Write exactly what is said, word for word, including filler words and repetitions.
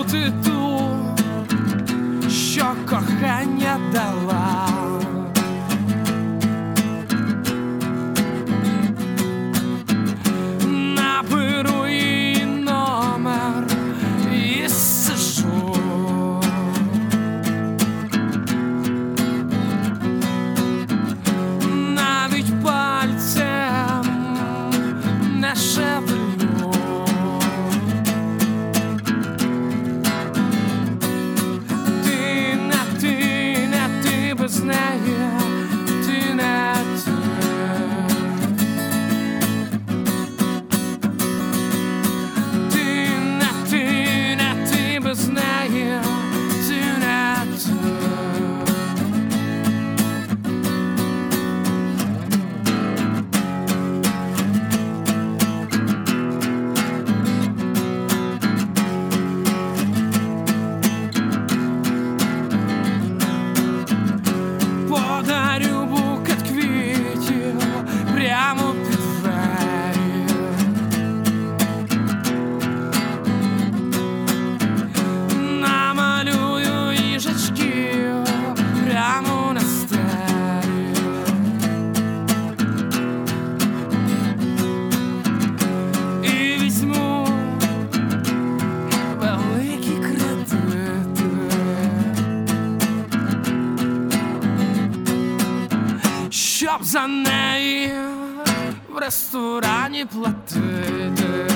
ти ту, що кохання дала. Наберу її номер і сижу. Навіть пальцем не шевелю. Ти не ти, не ти без неї, ти не ти. Ти не ти, не ти без неї, ти не ти. Подарю букет квітів прямо під двері. Намалюю їжачків прямо на стелі. І візьму великі кредити, щоб за неї в ресторані платити.